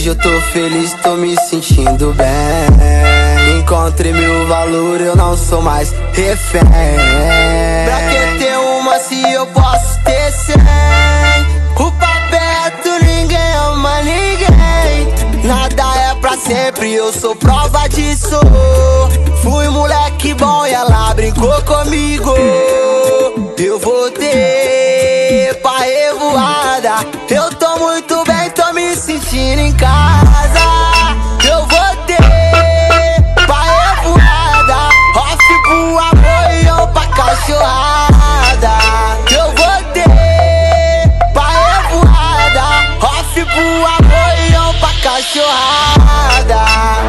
Hoje eu tô feliz, tô me sentindo bem. Encontrei meu valor, eu não sou mais refém. Pra que ter uma se eu posso ter 100? O papeto, ninguém ama ninguém. Nada é pra sempre, eu sou prova disso. Fui moleque bom e ela brincou comigo. Eu voltei pra revoada. Eu tô muito bem, tô me sentindo em casa. Eu voltei pra revoada. Off pro amor e eu pra cachorrada. Eu voltei pra revoada. Off pro amor e eu pra cachorrada.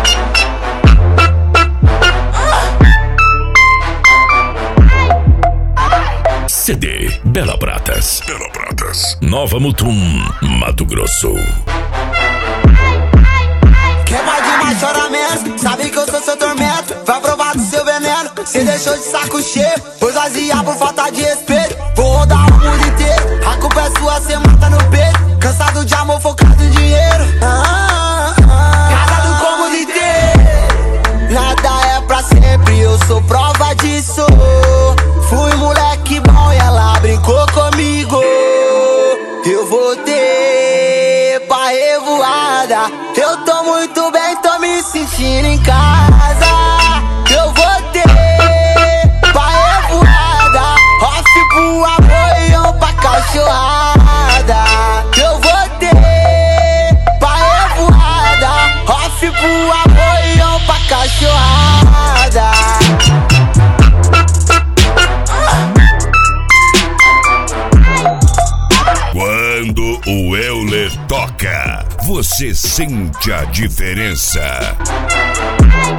CD Bela Pratas. Bela Pratas. Nova Mutum, Mato Grosso. Quem vai demais chora menos, sabe que eu sou seu tormento. Vai provar do seu veneno, cê deixou de saco cheio. Pois vazia por falta de respeito. Vou rodar o mundo inteiro, a culpa é sua, cê mata no peito. Cansado de amor, focado em dinheiro. Casado com o mundo inteiro. Nada é pra sempre, eu sou prova disso. Fui moleque bom e ela brincou comigo. Eu voltei pra revoada. Eu tô muito bem, tô me sentindo em casa. Eu voltei pra revoada. Off pro amor e eu pra cachorrada. Eu voltei pra revoada. Off pro amor e eu pra cachorrada. Quando o Euler toca, você sente a diferença.